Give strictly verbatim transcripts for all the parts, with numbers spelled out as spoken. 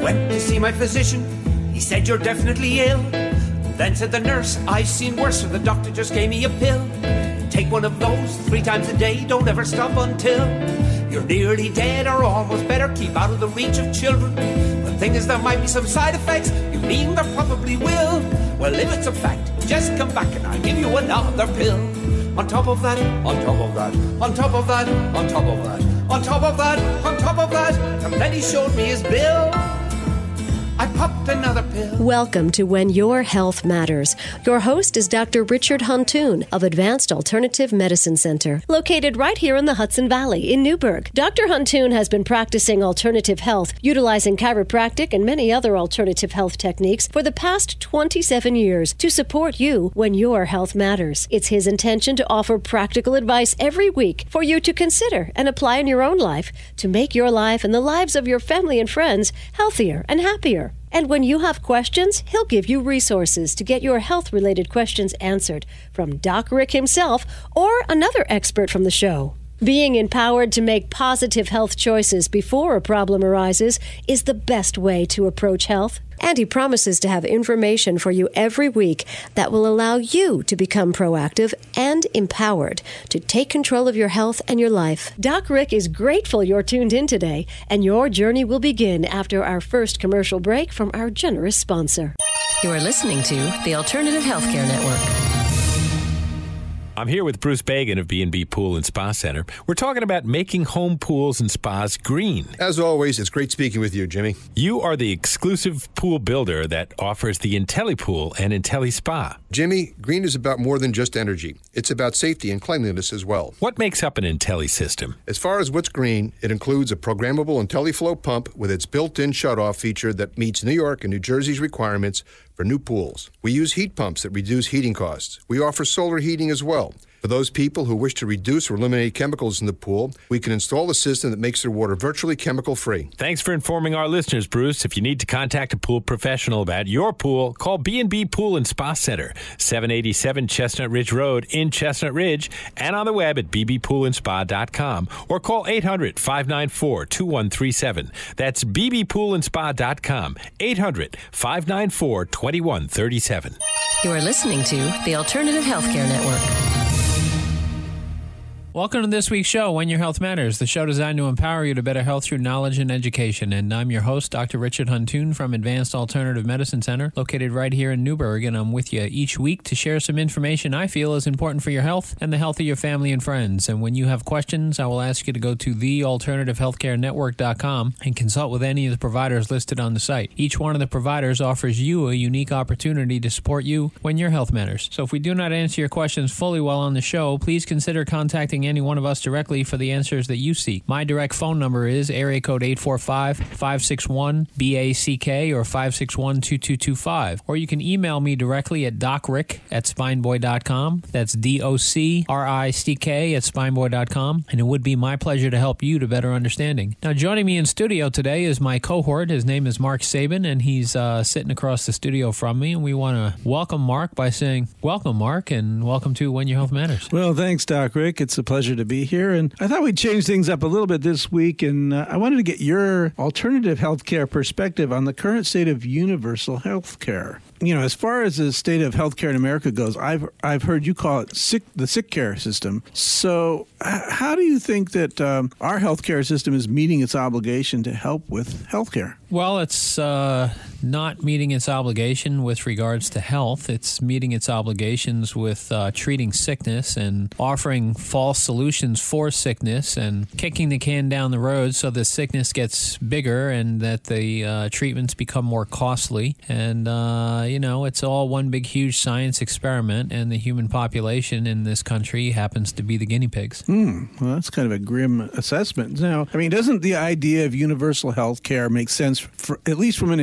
went to see my physician. He said, you're definitely ill. Then said the nurse, I've seen worse, so the doctor just gave me a pill. Take one of those three times a day, don't ever stop until you're nearly dead or almost better. Keep out of the reach of children. The thing is, there might be some side effects. You mean there probably will? Well, if it's a fact, just come back and I'll give you another pill. On top of that, on top of that, on top of that, on top of that, on top of that, on top of that, and then he showed me his bill. I popped another pill. Welcome to When Your Health Matters. Your host is Doctor Richard Huntoon of Advanced Alternative Medicine Center, located right here in the Hudson Valley in Newburgh. Doctor Huntoon has been practicing alternative health, utilizing chiropractic and many other alternative health techniques for the past twenty-seven years to support you when your health matters. It's his intention to offer practical advice every week for you to consider and apply in your own life to make your life and the lives of your family and friends healthier and happier. And when you have questions, he'll give you resources to get your health-related questions answered from Doc Rick himself or another expert from the show. Being empowered to make positive health choices before a problem arises is the best way to approach health. And he promises to have information for you every week that will allow you to become proactive and empowered to take control of your health and your life. Doc Rick is grateful you're tuned in today, and your journey will begin after our first commercial break from our generous sponsor. You are listening to the Alternative Healthcare Network. I'm here with Bruce Bagan of B and B Pool and Spa Center. We're talking about making home pools and spas green. As always, it's great speaking with you, Jimmy. You are the exclusive pool builder that offers the IntelliPool and IntelliSpa. Jimmy, green is about more than just energy. It's about safety and cleanliness as well. What makes up an Intelli system? As far as what's green, it includes a programmable IntelliFlow pump with its built-in shutoff feature that meets New York and New Jersey's requirements for new pools. We use heat pumps that reduce heating costs. We offer solar heating as well. For those people who wish to reduce or eliminate chemicals in the pool, we can install a system that makes their water virtually chemical-free. Thanks for informing our listeners, Bruce. If you need to contact a pool professional about your pool, call B and B Pool and Spa Center, seven eighty-seven Chestnut Ridge Road in Chestnut Ridge, and on the web at b b pool and spa dot com, or call eight hundred, five nine four, two one three seven. That's b b pool and spa dot com, eight hundred, five nine four, two one three seven. You are listening to the Alternative Healthcare Network. Welcome to this week's show, When Your Health Matters, the show designed to empower you to better health through knowledge and education. And I'm your host, Doctor Richard Huntoon from Advanced Alternative Medicine Center, located right here in Newburgh. And I'm with you each week to share some information I feel is important for your health and the health of your family and friends. And when you have questions, I will ask you to go to the alternative healthcare network dot com and consult with any of the providers listed on the site. Each one of the providers offers you a unique opportunity to support you when your health matters. So if we do not answer your questions fully while on the show, please consider contacting any one of us directly for the answers that you seek. My direct phone number is area code eight four five, five six one, B A C K or five six one, two two two five. Or you can email me directly at docrick at spineboy dot com. That's D O C R I C K at spineboy dot com. And it would be my pleasure to help you to better understanding. Now, joining me in studio today is my cohort. His name is Mark Sabin, and he's uh, sitting across the studio from me. And we want to welcome Mark by saying, welcome, Mark, and welcome to When Your Health Matters. Well, thanks, Doc Rick. It's a pleasure to be here. And I thought we'd change things up a little bit this week. And uh, I wanted to get your alternative healthcare perspective on the current state of universal healthcare. You know, as far as the state of healthcare in America goes, I've I've heard you call it sick the sick care system. So h- how do you think that um, our healthcare system is meeting its obligation to help with healthcare? Well, it's uh, not meeting its obligation with regards to health. It's meeting its obligations with uh, treating sickness and offering false solutions for sickness and kicking the can down the road so the sickness gets bigger and that the uh, treatments become more costly. And, uh, you know, it's all one big, huge science experiment, and the human population in this country happens to be the guinea pigs. Hmm. Well, that's kind of a grim assessment. Now, I mean, doesn't the idea of universal health care make sense, for, at least from an insurance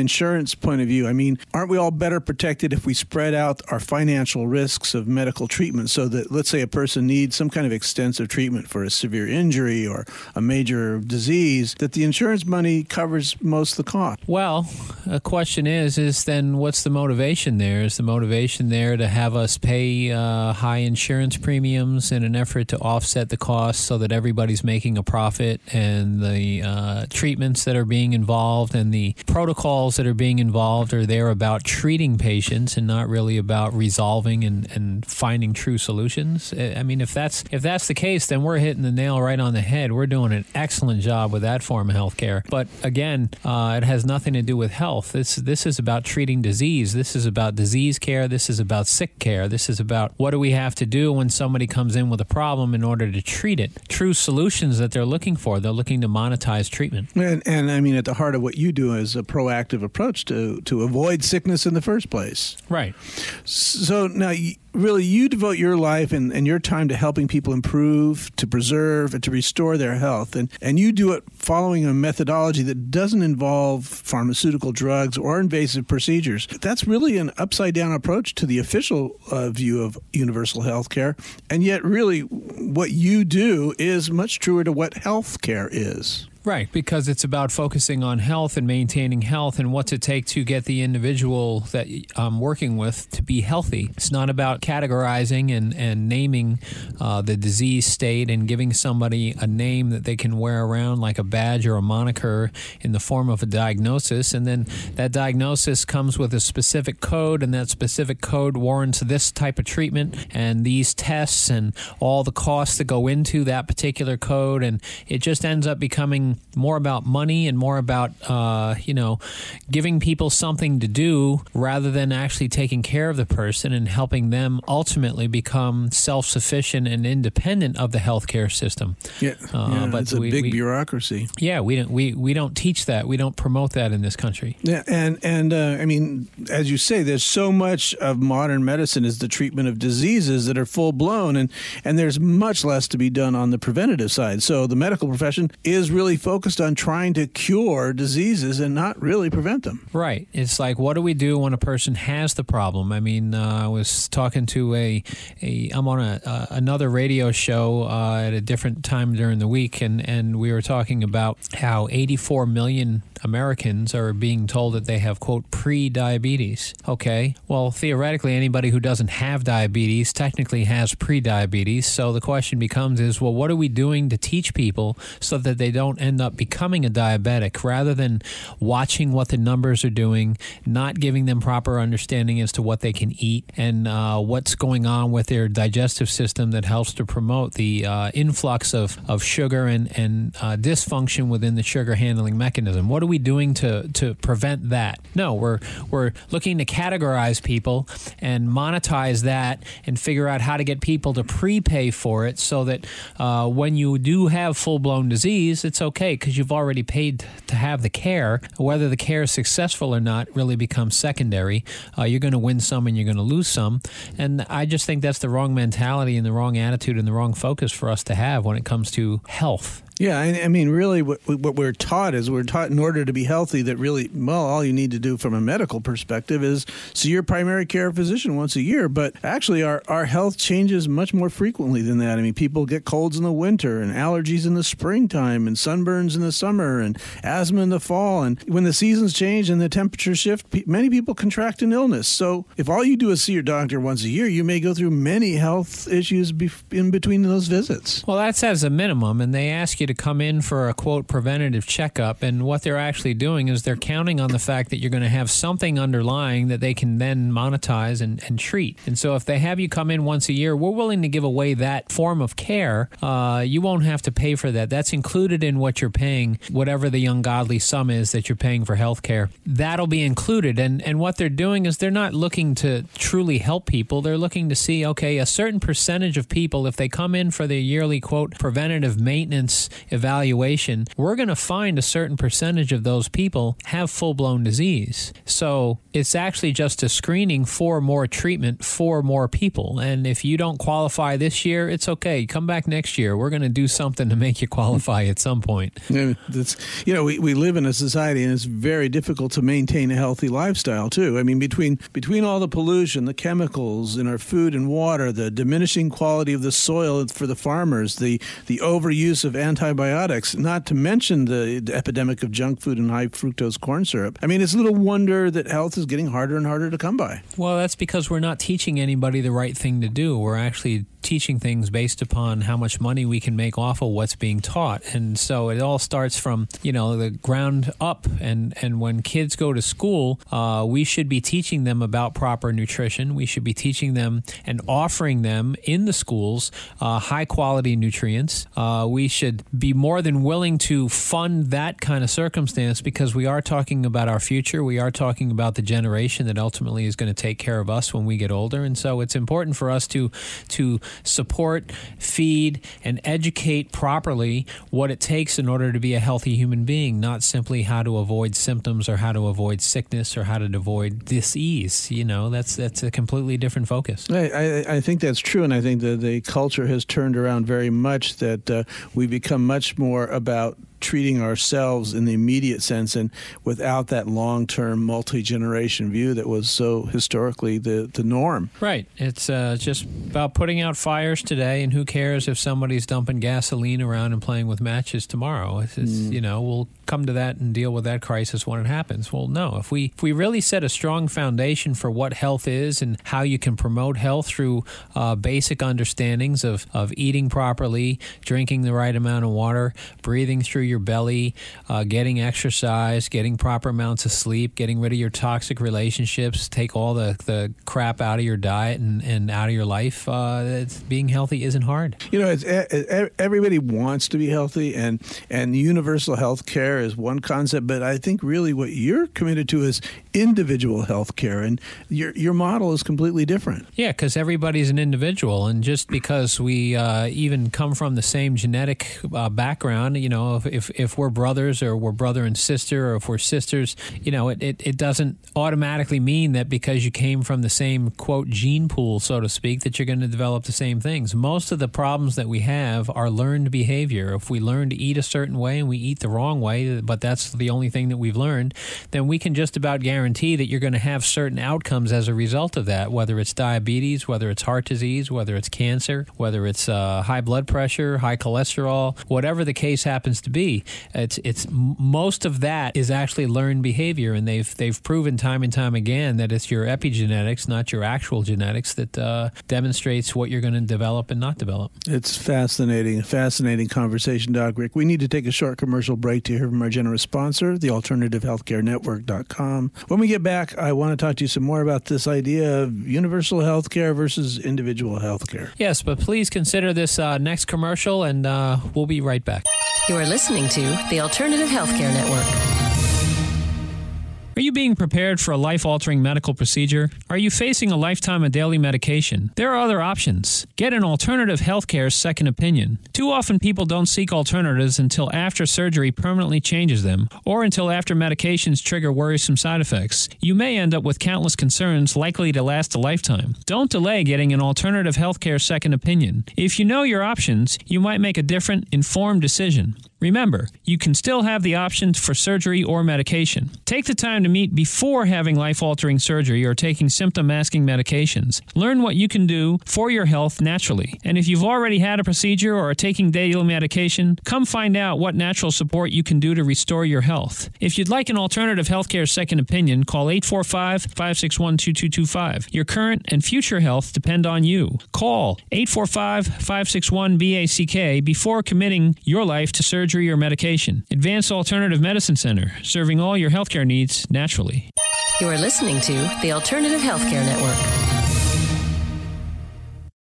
insurance point of view, I mean, aren't we all better protected if we spread out our financial risks of medical treatment so that, let's say, a person needs some kind of extensive treatment for a severe injury or a major disease, that the insurance money covers most of the cost? Well, the question is, is then what's the motivation there? Is the motivation there to have us pay uh, high insurance premiums in an effort to offset the costs so that everybody's making a profit, and the uh, treatments that are being involved and the protocols that are being involved are there about treating patients and not really about resolving and, and finding true solutions? I mean, if that's if that's the case, then we're hitting the nail right on the head. We're doing an excellent job with that form of healthcare. But again, uh, it has nothing to do with health. This this is about treating disease. This is about disease care. This is about sick care. This is about what do we have to do when somebody comes in with a problem in order to treat it. True solutions that they're looking for. They're looking to monetize treatment. And, and I mean, at the heart of what you do is a proactive approach to, to avoid sickness in the first place. Right. So now, really, you devote your life and, and your time to helping people improve, to preserve, and to restore their health. And, and you do it following a methodology that doesn't involve pharmaceutical drugs or invasive procedures. That's really an upside-down approach to the official uh, view of universal health care. And yet, really, what you do is much truer to what health care is. Right, because it's about focusing on health and maintaining health and what's it take to get the individual that I'm working with to be healthy. It's not about categorizing and, and naming uh, the disease state and giving somebody a name that they can wear around like a badge or a moniker in the form of a diagnosis. And then that diagnosis comes with a specific code, and that specific code warrants this type of treatment and these tests and all the costs that go into that particular code. And it just ends up becoming more about money and more about, uh, you know, giving people something to do rather than actually taking care of the person and helping them ultimately become self-sufficient and independent of the healthcare system. Yeah, uh, yeah but it's a we, big we, bureaucracy. Yeah, we don't we, we don't teach that. We don't promote that in this country. Yeah, and and uh, I mean, as you say, there's so much of modern medicine is the treatment of diseases that are full blown, and and there's much less to be done on the preventative side. So the medical profession is really focused on trying to cure diseases and not really prevent them. Right. It's like, what do we do when a person has the problem? I mean, uh, I was talking to a, a I'm on a, uh, another radio show uh, at a different time during the week, and, and we were talking about how eighty-four million Americans are being told that they have, quote, pre-diabetes. Okay. Well, theoretically, anybody who doesn't have diabetes technically has pre-diabetes. So the question becomes is, well, what are we doing to teach people so that they don't end up becoming a diabetic, rather than watching what the numbers are doing, not giving them proper understanding as to what they can eat and uh, what's going on with their digestive system that helps to promote the uh, influx of, of sugar and, and uh, dysfunction within the sugar handling mechanism. What are we doing to, to prevent that? No, we're we're looking to categorize people and monetize that and figure out how to get people to prepay for it so that uh, when you do have full-blown disease, it's okay because you've already paid to have the care. Whether the care is successful or not really becomes secondary. Uh, you're going to win some and you're going to lose some. And I just think that's the wrong mentality and the wrong attitude and the wrong focus for us to have when it comes to health. Yeah, I, I mean, really, what, what we're taught is we're taught in order to be healthy that really, well, all you need to do from a medical perspective is see your primary care physician once a year. But actually, our, our health changes much more frequently than that. I mean, people get colds in the winter and allergies in the springtime and sunburns in the summer and asthma in the fall. And when the seasons change and the temperatures shift, pe- many people contract an illness. So if all you do is see your doctor once a year, you may go through many health issues bef- in between those visits. Well, that's as a minimum, and they ask you to come in for a, quote, preventative checkup, and what they're actually doing is they're counting on the fact that you're going to have something underlying that they can then monetize and, and treat. And so if they have you come in once a year, we're willing to give away that form of care. Uh, you won't have to pay for that. That's included in what you're paying, whatever the ungodly sum is that you're paying for health care. That'll be included. And, and what they're doing is they're not looking to truly help people. They're looking to see, okay, a certain percentage of people, if they come in for their yearly, quote, preventative maintenance evaluation, we're going to find a certain percentage of those people have full-blown disease. So it's actually just a screening for more treatment for more people. And if you don't qualify this year, it's okay. Come back next year. We're going to do something to make you qualify at some point. Yeah, that's, you know, we, we live in a society, and it's very difficult to maintain a healthy lifestyle, too. I mean, between between all the pollution, the chemicals in our food and water, the diminishing quality of the soil for the farmers, the, the overuse of antibiotics, not to mention the, the epidemic of junk food and high fructose corn syrup. I mean, it's little wonder that health is getting harder and harder to come by. Well, that's because we're not teaching anybody the right thing to do. We're actually teaching things based upon how much money we can make off of what's being taught. And so it all starts from, you know, the ground up. And, and when kids go to school, uh, we should be teaching them about proper nutrition. We should be teaching them and offering them in the schools uh, high-quality nutrients. Uh, we should be more than willing to fund that kind of circumstance because we are talking about our future. We are talking about the generation that ultimately is going to take care of us when we get older. And so it's important for us to to support, feed, and educate properly what it takes in order to be a healthy human being, not simply how to avoid symptoms or how to avoid sickness or how to avoid disease. You know, that's that's a completely different focus. I, I, I think that's true, and I think that the culture has turned around very much, that uh, we become much more about treating ourselves in the immediate sense and without that long-term multi-generation view that was so historically the, the norm. Right. It's uh, just about putting out fires today, and who cares if somebody's dumping gasoline around and playing with matches tomorrow. It's, it's mm. you know, we'll come to that and deal with that crisis when it happens. Well, no. If we if we really set a strong foundation for what health is and how you can promote health through uh, basic understandings of, of eating properly, drinking the right amount of water, breathing through your belly, uh, getting exercise, getting proper amounts of sleep, getting rid of your toxic relationships, take all the, the crap out of your diet and, and out of your life. Uh, it's, being healthy isn't hard. You know, it's, everybody wants to be healthy, and, and universal health care is one concept, but I think really what you're committed to is individual health care, and your, your model is completely different. Yeah, because everybody's an individual, and just because we uh, even come from the same genetic uh, background, you know, if, if if we're brothers or we're brother and sister, or if we're sisters, you know, it, it, it doesn't automatically mean that because you came from the same, quote, gene pool, so to speak, that you're going to develop the same things. Most of the problems that we have are learned behavior. If we learn to eat a certain way and we eat the wrong way, but that's the only thing that we've learned, then we can just about guarantee that you're going to have certain outcomes as a result of that, whether it's diabetes, whether it's heart disease, whether it's cancer, whether it's uh, high blood pressure, high cholesterol, whatever the case happens to be. It's it's most of that is actually learned behavior, and they've they've proven time and time again that it's your epigenetics, not your actual genetics, that uh, demonstrates what you're going to develop and not develop. It's fascinating, fascinating conversation, Doc Rick. We need to take a short commercial break to hear from our generous sponsor, the alternative healthcare network dot com. When we get back, I want to talk to you some more about this idea of universal health care versus individual health care. Yes, but please consider this uh, next commercial, and uh, we'll be right back. You are listening to the Alternative Healthcare Network. Are you being prepared for a life-altering medical procedure? Are you facing a lifetime of daily medication? There are other options. Get an alternative healthcare second opinion. Too often people don't seek alternatives until after surgery permanently changes them, or until after medications trigger worrisome side effects. You may end up with countless concerns likely to last a lifetime. Don't delay getting an alternative healthcare second opinion. If you know your options, you might make a different, informed decision. Remember, you can still have the options for surgery or medication. Take the time to meet before having life-altering surgery or taking symptom-masking medications. Learn what you can do for your health naturally. And if you've already had a procedure or are taking daily medication, come find out what natural support you can do to restore your health. If you'd like an alternative healthcare second opinion, call eight four five, five six one, two two two five. Your current and future health depend on you. Call eight four five, five six one, B A C K before committing your life to surgery or medication. Advanced Alternative Medicine Center, serving all your healthcare needs naturally. You are listening to the Alternative Healthcare Network.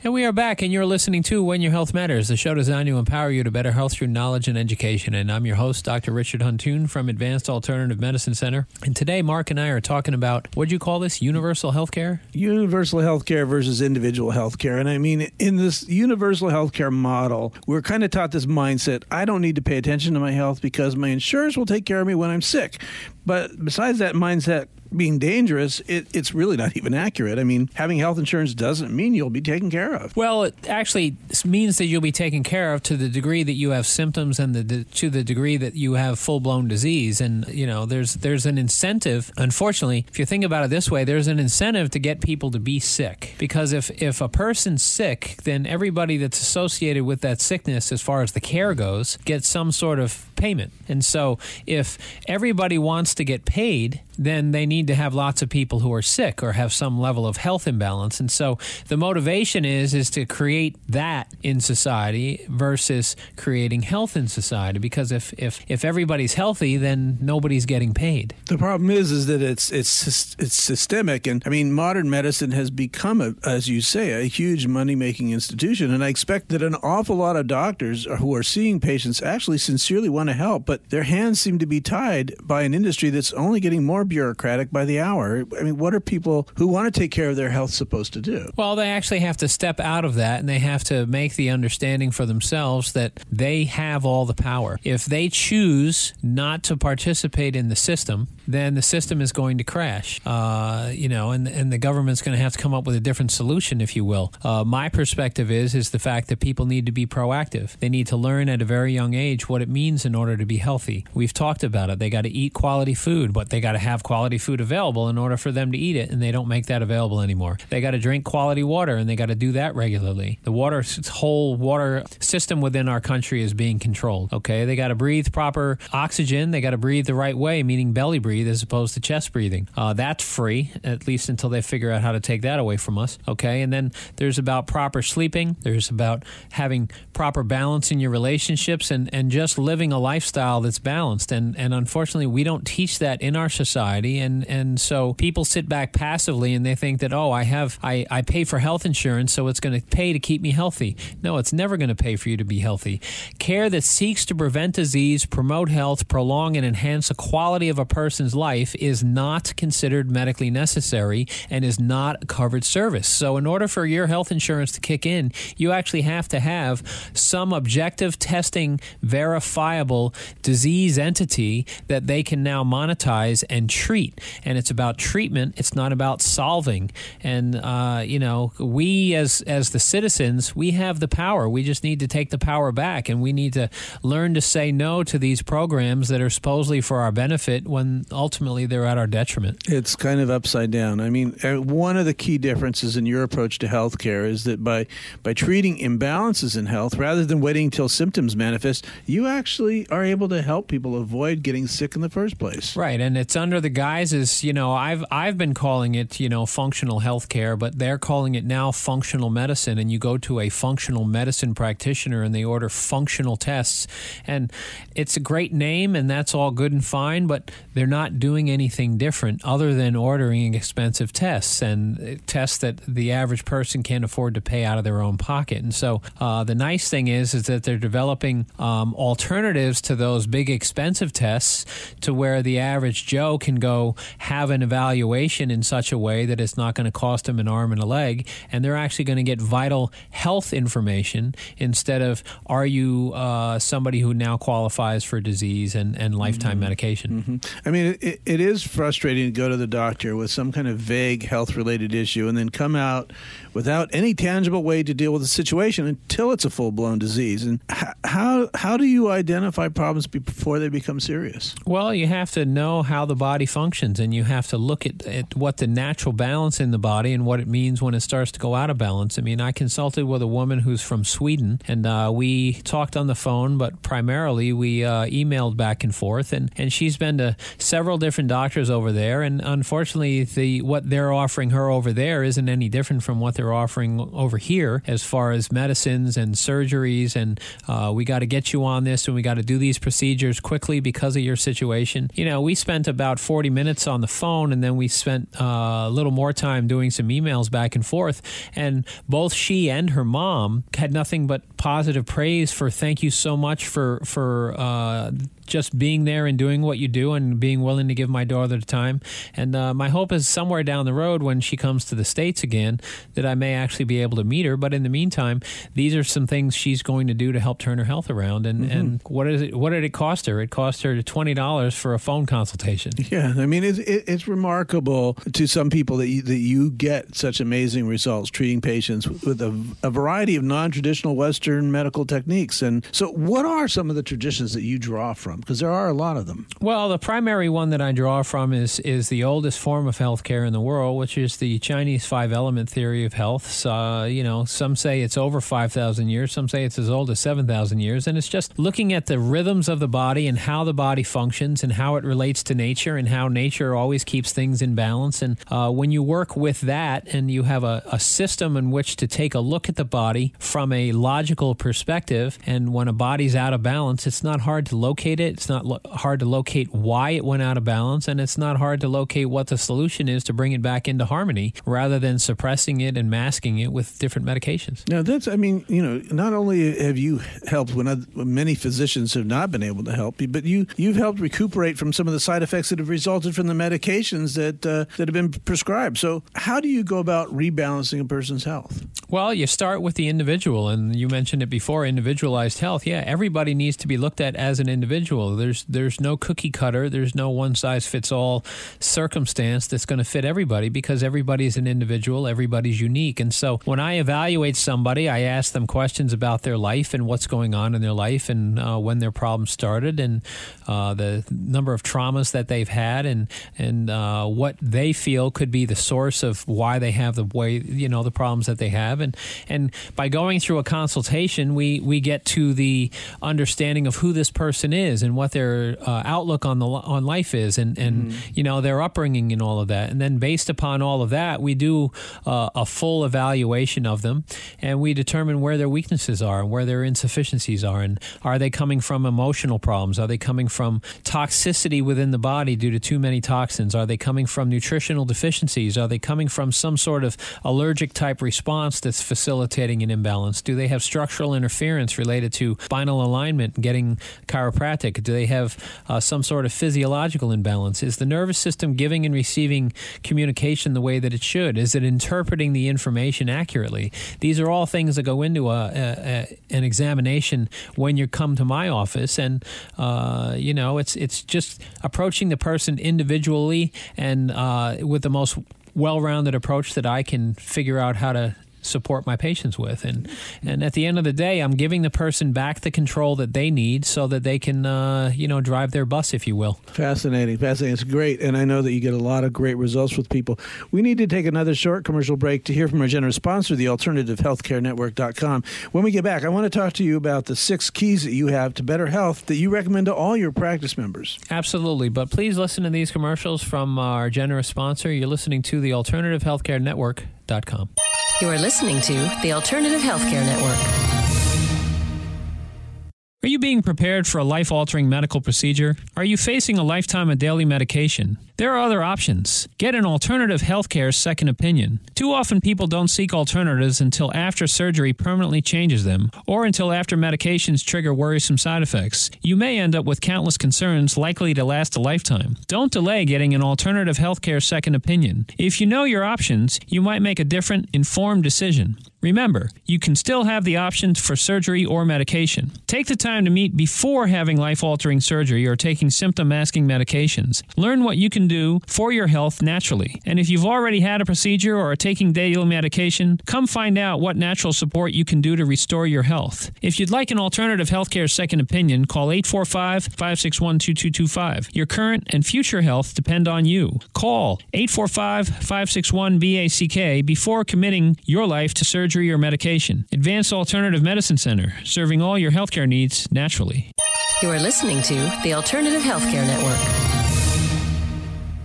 And we are back, and you're listening to When Your Health Matters, the show designed to empower you to better health through knowledge and education. And I'm your host, Doctor Richard Huntoon from Advanced Alternative Medicine Center. And today, Mark and I are talking about, what do you call this, universal health care? Universal health care versus individual health care. And I mean, in this universal health care model, we're kind of taught this mindset, I don't need to pay attention to my health because my insurance will take care of me when I'm sick. But besides that mindset being dangerous, it, it's really not even accurate. I mean, having health insurance doesn't mean you'll be taken care of. Well, it actually means that you'll be taken care of to the degree that you have symptoms and the, to the degree that you have full-blown disease. And, you know, there's there's an incentive. Unfortunately, if you think about it this way, there's an incentive to get people to be sick. Because if, if a person's sick, then everybody that's associated with that sickness, as far as the care goes, gets some sort of payment. And so if everybody wants to get paid, then they need to have lots of people who are sick or have some level of health imbalance. And so the motivation is is to create that in society versus creating health in society. Because if, if, if everybody's healthy, then nobody's getting paid. The problem is is that it's it's it's systemic. And I mean, modern medicine has become, a, as you say, a huge money-making institution. And I expect that an awful lot of doctors who are seeing patients actually sincerely want to help, but their hands seem to be tied by an industry that's only getting more bureaucratic by the hour. I mean, what are people who want to take care of their health supposed to do? Well, they actually have to step out of that, and they have to make the understanding for themselves that they have all the power. If they choose not to participate in the system, then the system is going to crash. Uh, you know, and and the government's going to have to come up with a different solution, if you will. Uh, my perspective is is the fact that people need to be proactive. They need to learn at a very young age what it means in order to be healthy. We've talked about it. They got to eat quality food, but they got to have quality food available in order for them to eat it, and they don't make that available anymore. They got to drink quality water, and they got to do that regularly. The water whole water system within our country is being controlled. Okay, they got to breathe proper oxygen. They got to breathe the right way, meaning belly breathe as opposed to chest breathing. Uh, that's free, at least until they figure out how to take that away from us. Okay, and then there's about proper sleeping. There's about having proper balance in your relationships and, and just living a lifestyle that's balanced. And, and unfortunately, we don't teach that in our society. And, and so people sit back passively and they think that, oh, I have I, I pay for health insurance, so it's going to pay to keep me healthy. No, it's never going to pay for you to be healthy. Care that seeks to prevent disease, promote health, prolong and enhance the quality of a person's life is not considered medically necessary and is not a covered service. So in order for your health insurance to kick in, you actually have to have some objective testing, verifiable disease entity that they can now monetize and treat. And it's about treatment. It's not about solving. And, uh, you know, we as as the citizens, we have the power. We just need to take the power back, and we need to learn to say no to these programs that are supposedly for our benefit when ultimately they're at our detriment. It's kind of upside down. I mean, one of the key differences in your approach to healthcare is that by by treating imbalances in health, rather than waiting until symptoms manifest, you actually are able to help people avoid getting sick in the first place. Right, and it's under the guises, you know, I've I've been calling it, you know, functional healthcare, but they're calling it now functional medicine, and you go to a functional medicine practitioner and they order functional tests, and it's a great name, and that's all good and fine, but they're not doing anything different other than ordering expensive tests, and tests that the average person can't afford to pay out of their own pocket. And so uh, the nice thing is is that they're developing um, alternatives to those big expensive tests to where the average Joe can go have an evaluation in such a way that it's not going to cost them an arm and a leg, and they're actually going to get vital health information instead of, are you uh, somebody who now qualifies for disease and, and lifetime mm-hmm. medication? Mm-hmm. I mean, it, it is frustrating to go to the doctor with some kind of vague health-related issue and then come out without any tangible way to deal with the situation until it's a full-blown disease. And how how do you identify problems before they become serious? Well, you have to know how the body functions, and you have to look at, at what the natural balance in the body and what it means when it starts to go out of balance. I mean, I consulted with a woman who's from Sweden, and uh, we talked on the phone, but primarily we uh, emailed back and forth, and, and she's been to several different doctors over there, and unfortunately, the what they're offering her over there isn't any different from what they're offering over here as far as medicines and surgeries, and uh, we got to get you on this, and we got to do these procedures quickly because of your situation. You know, we spent about forty minutes on the phone, and then we spent uh, a little more time doing some emails back and forth. And both she and her mom had nothing but positive praise for thank you so much for for uh, just being there and doing what you do and being willing to give my daughter the time. And uh, my hope is somewhere down the road when she comes to the States again that I may actually be able to meet her. But in the meantime, these are some things she's going to do to help turn her health around. And, mm-hmm. and what is it? What did it cost her? It cost her twenty dollars for a phone consultation. Yeah, I mean, it's, it's remarkable to some people that you, that you get such amazing results treating patients with a, a variety of non-traditional Western medical techniques. And so what are some of the traditions that you draw from? Because there are a lot of them. Well, the primary one that I draw from is is the oldest form of healthcare in the world, which is the Chinese five-element theory of health. So, uh, you know, some say it's over five thousand years. Some say it's as old as seven thousand years. And it's just looking at the rhythms of the body and how the body functions and how it relates to nature and how nature always keeps things in balance. And uh, when you work with that and you have a, a system in which to take a look at the body from a logical perspective, and when a body's out of balance, it's not hard to locate it. It's not lo- hard to locate why it went out of balance, and it's not hard to locate what the solution is to bring it back into harmony rather than suppressing it and masking it with different medications. Now, that's, I mean, you know, not only have you helped when other, many physicians have not been able to help you, but you, you've helped recuperate from some of the side effects that have resulted from the medications that, uh, that have been prescribed. So how do you go about rebalancing a person's health? Well, you start with the individual, and you mentioned it before, individualized health. Yeah, everybody needs to be looked at as an individual. There's there's no cookie cutter. There's no one-size-fits-all circumstance that's going to fit everybody because everybody's an individual. Everybody's unique. And so when I evaluate somebody, I ask them questions about their life and what's going on in their life and uh, when their problems started and uh, the number of traumas that they've had and and uh, what they feel could be the source of why they have the way, you know, the problems that they have. And and by going through a consultation, we, we get to the understanding of who this person is and what their uh, outlook on the on life is, and, and mm-hmm. you know, their upbringing and all of that. And then based upon all of that, we do uh, a full evaluation of them, and we determine where their weaknesses are and where their insufficiencies are, and are they coming from emotional problems? Are they coming from toxicity within the body due to too many toxins? Are they coming from nutritional deficiencies? Are they coming from some sort of allergic type response that's facilitating an imbalance? Do they have structural interference related to spinal alignment and getting chiropractic? Do they have uh, some sort of physiological imbalance? Is the nervous system giving and receiving communication the way that it should? Is it interpreting the information accurately? These are all things that go into a, a, a, an examination when you come to my office, and uh, you know, it's it's just approaching the person individually and uh, with the most well-rounded approach that I can figure out how to support my patients with. And and at the end of the day, I'm giving the person back the control that they need so that they can, uh, you know, drive their bus, if you will. Fascinating. Fascinating. It's great. And I know that you get a lot of great results with people. We need to take another short commercial break to hear from our generous sponsor, the alternative healthcare network dot com. When we get back, I want to talk to you about the six keys that you have to better health that you recommend to all your practice members. Absolutely. But please listen to these commercials from our generous sponsor. You're listening to the alternative healthcare network dot com. You are listening to the Alternative Healthcare Network. Are you being prepared for a life-altering medical procedure? Are you facing a lifetime of daily medication? There are other options. Get an alternative healthcare second opinion. Too often people don't seek alternatives until after surgery permanently changes them, or until after medications trigger worrisome side effects. You may end up with countless concerns likely to last a lifetime. Don't delay getting an alternative healthcare second opinion. If you know your options, you might make a different, informed decision. Remember, you can still have the options for surgery or medication. Take the time to meet before having life-altering surgery or taking symptom-masking medications. Learn what you can do for your health naturally. And if you've already had a procedure or are taking daily medication, come find out what natural support you can do to restore your health. If you'd like an alternative healthcare second opinion, call eight four five, five six one, two two two five. Your current and future health depend on you. Call eight four five, five six one, B A C K before committing your life to surgery or medication. Advanced Alternative Medicine Center, serving all your healthcare needs naturally. You are listening to the Alternative Healthcare Network.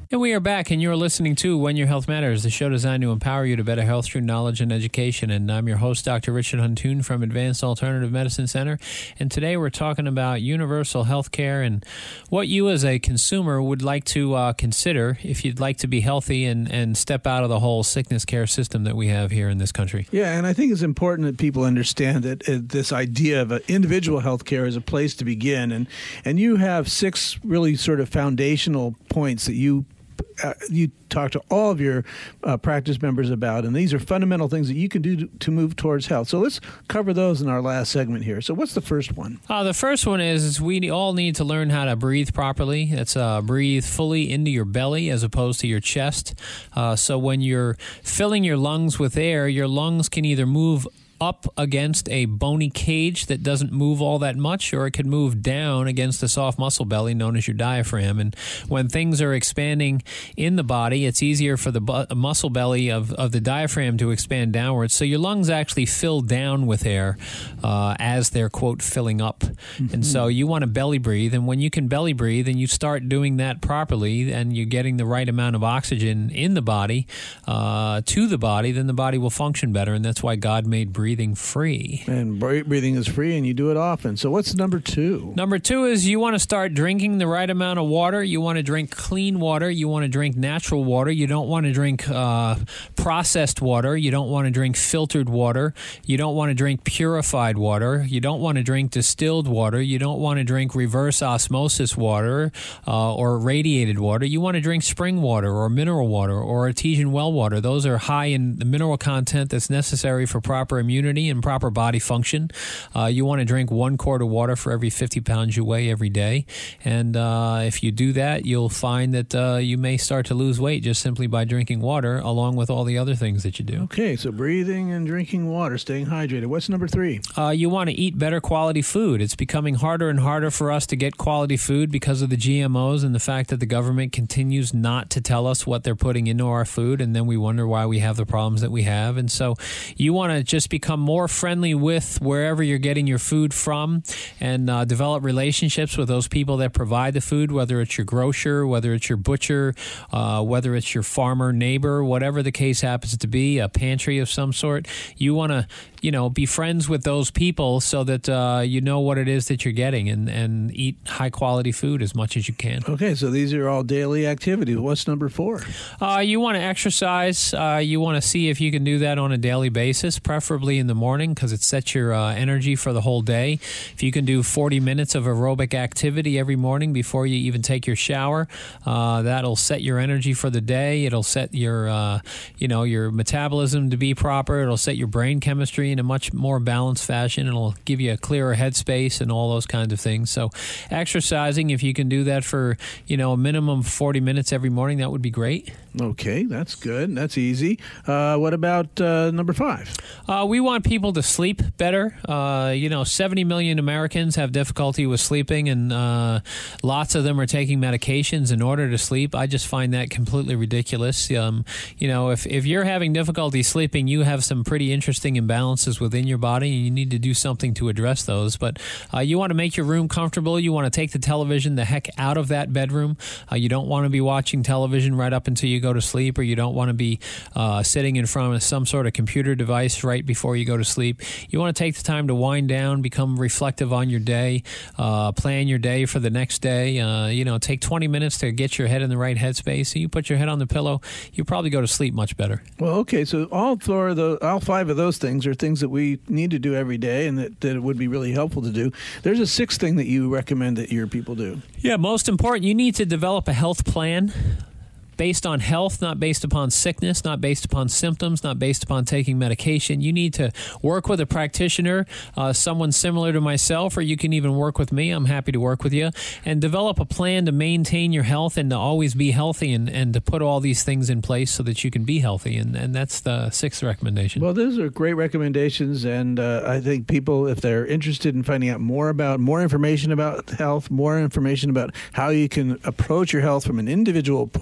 And we are back, and you're listening to When Your Health Matters, the show designed to empower you to better health through knowledge and education. And I'm your host, Doctor Richard Huntoon from Advanced Alternative Medicine Center. And today we're talking about universal health care and what you as a consumer would like to uh, consider if you'd like to be healthy and, and step out of the whole sickness care system that we have here in this country. Yeah, and I think it's important that people understand that uh, this idea of uh, individual health care is a place to begin. And, and you have six really sort of foundational points that you Uh, you talk to all of your uh, practice members about, and these are fundamental things that you can do to, to move towards health. So let's cover those in our last segment here. So what's the first one? Uh, the first one is, is we all need to learn how to breathe properly. It's uh, breathe fully into your belly as opposed to your chest. Uh, so when you're filling your lungs with air, your lungs can either move up against a bony cage that doesn't move all that much, or it could move down against a soft muscle belly known as your diaphragm. And when things are expanding in the body, it's easier for the bu- muscle belly of, of the diaphragm to expand downwards. So your lungs actually fill down with air uh, as they're, quote, filling up. Mm-hmm. And so you want to belly breathe. And when you can belly breathe and you start doing that properly and you're getting the right amount of oxygen in the body, uh, to the body, then the body will function better. And that's why God made breathing breathing free. And breathing is free, and you do it often. So what's number two? Number two is you want to start drinking the right amount of water. You want to drink clean water. You want to drink natural water. You don't want to drink uh, processed water. You don't want to drink filtered water. You don't want to drink purified water. You don't want to drink distilled water. You don't want to drink reverse osmosis water uh, or radiated water. You want to drink spring water or mineral water or artesian well water. Those are high in the mineral content that's necessary for proper immunity and proper body function. Uh, you want to drink one quart of water for every fifty pounds you weigh every day. And uh, if you do that, you'll find that uh, you may start to lose weight just simply by drinking water, along with all the other things that you do. Okay, so breathing and drinking water, staying hydrated. What's number three? Uh, you want to eat better quality food. It's becoming harder and harder for us to get quality food because of the G M Os and the fact that the government continues not to tell us what they're putting into our food, and then we wonder why we have the problems that we have. And so you want to just become more friendly with wherever you're getting your food from, and uh, develop relationships with those people that provide the food, whether it's your grocer, whether it's your butcher, uh, whether it's your farmer neighbor, whatever the case happens to be, a pantry of some sort. You want to, you know, be friends with those people so that uh, you know what it is that you're getting, and, and eat high quality food as much as you can. Okay, so these are all daily activities. What's number four? Uh, you want to exercise. Uh, you want to see if you can do that on a daily basis, preferably in the morning, because it sets your uh, energy for the whole day. If you can do forty minutes of aerobic activity every morning before you even take your shower, uh, that'll set your energy for the day. It'll set your, uh, you know, your metabolism to be proper. It'll set your brain chemistry in a much more balanced fashion. It'll give you a clearer headspace and all those kinds of things. So exercising, if you can do that for, you know, a minimum of forty minutes every morning, that would be great. Okay, that's good. That's easy. Uh, what about uh, number five? Uh, we want people to sleep better. Uh, you know, seventy million Americans have difficulty with sleeping, and uh, lots of them are taking medications in order to sleep. I just find that completely ridiculous. Um, you know, if, if you're having difficulty sleeping, you have some pretty interesting imbalances within your body, and you need to do something to address those. But uh, you want to make your room comfortable. You want to take the television the heck out of that bedroom. Uh, you don't want to be watching television right up until you go to sleep, or you don't want to be uh, sitting in front of some sort of computer device right before you go to sleep. You want to take the time to wind down, become reflective on your day, uh, plan your day for the next day. Uh, you know, take twenty minutes to get your head in the right headspace. So you put your head on the pillow, you probably go to sleep much better. Well, okay, so all four of the, all five of those things are things that we need to do every day, and that, that it would be really helpful to do. There's a sixth thing that you recommend that your people do. Yeah, most important, you need to develop a health plan based on health, not based upon sickness, not based upon symptoms, not based upon taking medication. You need to work with a practitioner, uh, someone similar to myself, or you can even work with me. I'm happy to work with you, and develop a plan to maintain your health and to always be healthy, and, and to put all these things in place so that you can be healthy. And, and that's the sixth recommendation. Well, those are great recommendations, and uh, I think people, if they're interested in finding out more about, more information about health, more information about how you can approach your health from an individual point of view,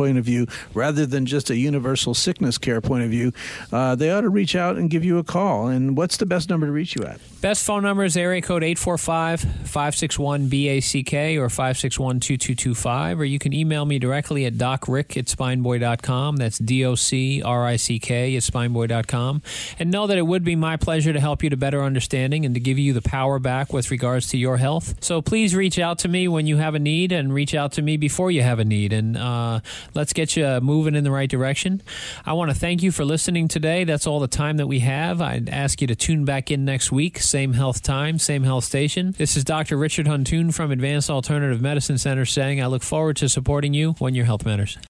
view rather than just a universal sickness care point of view, uh, they ought to reach out and give you a call. And what's the best number to reach you at? Best phone number is area code eight four five, five six one, B A C K or five six one, two two two five, or you can email me directly at docrick at spineboy dot com. That's D O C R I C K at spineboy dot com. And know that it would be my pleasure to help you to better understanding and to give you the power back with regards to your health. So please reach out to me when you have a need, and reach out to me before you have a need, and uh, let's get you moving in the right direction. I want to thank you for listening today. That's all the time that we have. I'd ask you to tune back in next week. Same health time, same health station. This is Doctor Richard Huntoon from Advanced Alternative Medicine Center saying I look forward to supporting you when your health matters.